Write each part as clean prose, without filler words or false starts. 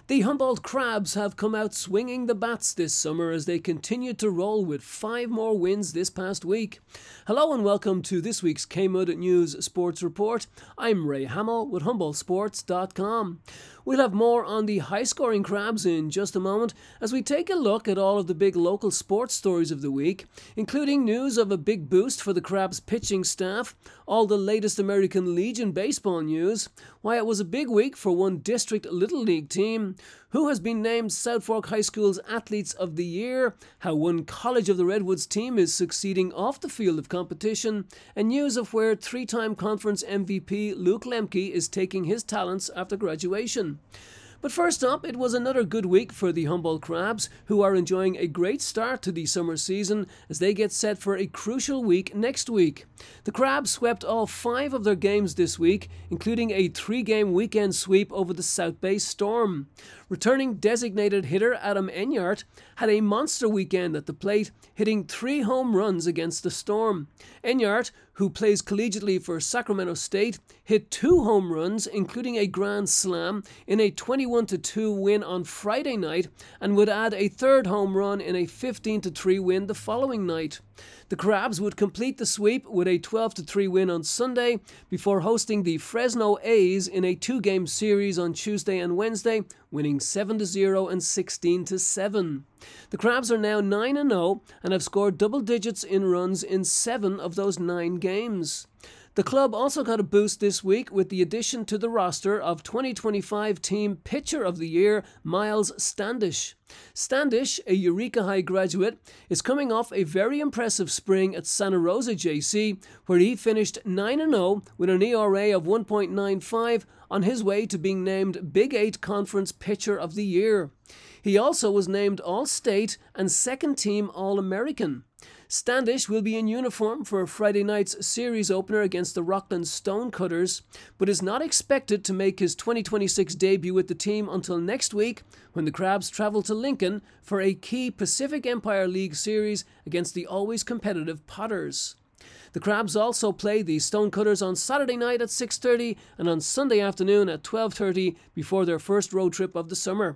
The Humboldt Crabs have come out swinging the bats this summer as they continue to roll with 5 more wins this past week. Hello and welcome to this week's KMUD News Sports Report. I'm Ray Hamill with HumboldtSports.com. We'll have more on the high-scoring Crabs in just a moment as we take a look at all of the big local sports stories of the week, including news of a big boost for the Crabs pitching staff, all the latest American Legion baseball news, why it was a big week for one district Little League team, who has been named South Fork High School's Athletes of the Year, how one College of the Redwoods team is succeeding off the field of competition, and news of where 3-time conference MVP Luke Lemke is taking his talents after graduation. But first up, it was another good week for the Humboldt Crabs, who are enjoying a great start to the summer season as they get set for a crucial week next week. The Crabs swept all 5 of their games this week, including a 3-game weekend sweep over the South Bay Storm. Returning designated hitter Adam Enyart had a monster weekend at the plate, hitting 3 home runs against the Storm. Enyart, who plays collegiately for Sacramento State, hit 2 home runs, including a grand slam, in a 21-2 win on Friday night, and would add a 3rd home run in a 15-3 win the following night. The Crabs would complete the sweep with a 12-3 win on Sunday before hosting the Fresno A's in a 2-game series on Tuesday and Wednesday, winning 7-0 and 16-7. The Crabs are now 9-0 and have scored double digits in runs in 7 of those 9 games. The club also got a boost this week with the addition to the roster of 2025 Team Pitcher of the Year, Miles Standish. Standish, a Eureka High graduate, is coming off a very impressive spring at Santa Rosa JC, where he finished 9-0 with an ERA of 1.95 on his way to being named Big 8 Conference Pitcher of the Year. He also was named All-State and 2nd-team All-American. Standish will be in uniform for Friday night's series opener against the Rockland Stonecutters, but is not expected to make his 2026 debut with the team until next week when the Crabs travel to Lincoln for a key Pacific Empire League series against the always competitive Potters. The Crabs also play the Stonecutters on Saturday night at 6:30 and on Sunday afternoon at 12:30 before their first road trip of the summer.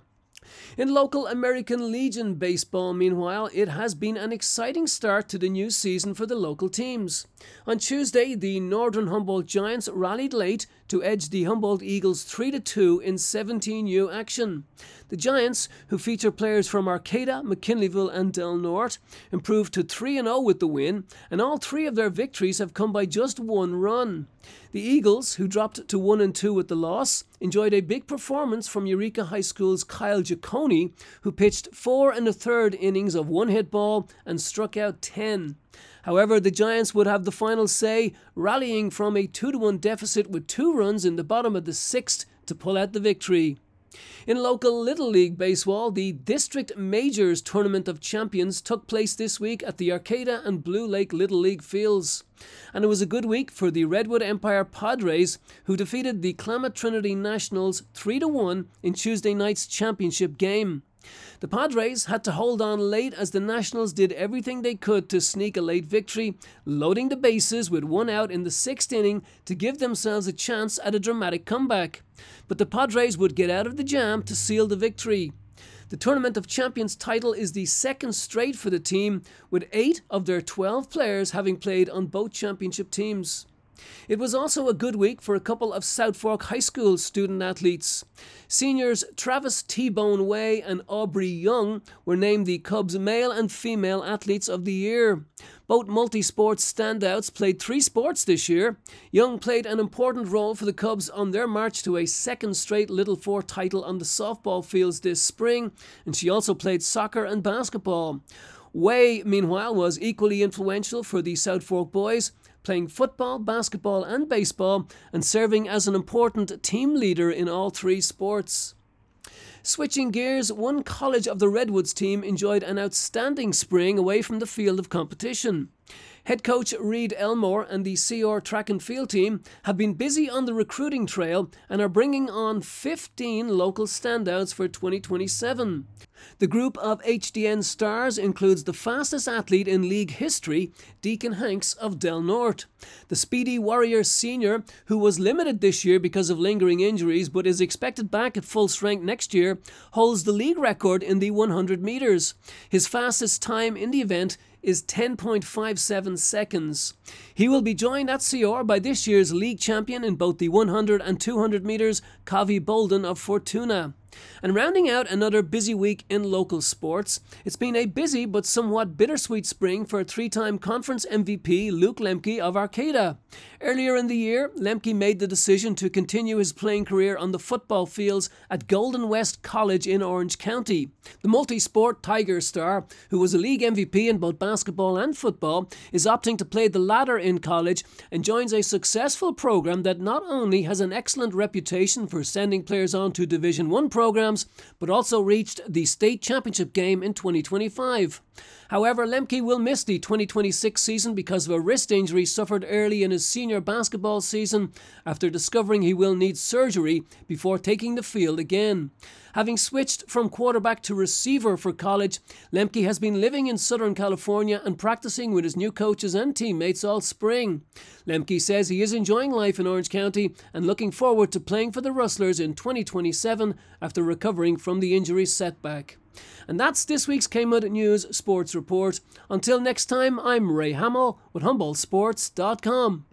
In local American Legion baseball, meanwhile, it has been an exciting start to the new season for the local teams. On Tuesday, the Northern Humboldt Giants rallied late to edge the Humboldt Eagles 3-2 in 17U action. The Giants, who feature players from Arcata, McKinleyville and Del Norte, improved to 3-0 with the win, and all 3 of their victories have come by just 1 run. The Eagles, who dropped to 1-2 with the loss, enjoyed a big performance from Eureka High School's Kyle Giacone, who pitched 4 1/3 innings of 1-hit ball and struck out 10. However, the Giants would have the final say, rallying from a 2-1 deficit with 2 runs in the bottom of the 6th to pull out the victory. In local Little League baseball, the District Majors Tournament of Champions took place this week at the Arcata and Blue Lake Little League fields. And it was a good week for the Redwood Empire Padres, who defeated the Klamath Trinity Nationals 3-1 in Tuesday night's championship game. The Padres had to hold on late as the Nationals did everything they could to sneak a late victory, loading the bases with 1 out in the 6th inning to give themselves a chance at a dramatic comeback. But the Padres would get out of the jam to seal the victory. The Tournament of Champions title is the 2nd straight for the team, with 8 of their 12 players having played on both championship teams. It was also a good week for a couple of South Fork High School student athletes. Seniors Travis T-Bone Way and Aubrey Young were named the Cubs Male and Female Athletes of the Year. Both multi-sports standouts played 3 sports this year. Young played an important role for the Cubs on their march to a 2nd straight Little Four title on the softball fields this spring, and she also played soccer and basketball. Way, meanwhile, was equally influential for the South Fork boys, playing football, basketball and baseball, and serving as an important team leader in all 3 sports. Switching gears, one College of the Redwoods team enjoyed an outstanding spring away from the field of competition. Head coach Reed Elmore and the CR track and field team have been busy on the recruiting trail and are bringing on 15 local standouts for 2027. The group of HDN stars includes the fastest athlete in league history, Deacon Hanks of Del Norte. The speedy Warrior senior, who was limited this year because of lingering injuries but is expected back at full strength next year, holds the league record in the 100 metres. His fastest time in the event is 10.57 seconds. He will be joined at Seor by this year's league champion in both the 100 and 200 metres, Kavi Bolden of Fortuna. And rounding out another busy week in local sports, it's been a busy but somewhat bittersweet spring for three-time conference MVP Luke Lemke of Arcata. Earlier in the year, Lemke made the decision to continue his playing career on the football fields at Golden West College in Orange County. The multi-sport Tiger star, who was a league MVP in both basketball and football, is opting to play the latter in college and joins a successful program that not only has an excellent reputation for sending players on to Division 1 programs, but also reached the state championship game in 2025. However, Lemke will miss the 2026 season because of a wrist injury suffered early in his senior basketball season after discovering he will need surgery before taking the field again. Having switched from quarterback to receiver for college, Lemke has been living in Southern California and practicing with his new coaches and teammates all spring. Lemke says he is enjoying life in Orange County and looking forward to playing for the Rustlers in 2027 after recovering from the injury setback. And that's this week's Kmud News Sports Report. Until next time, I'm Ray Hamill with HumboldtSports.com.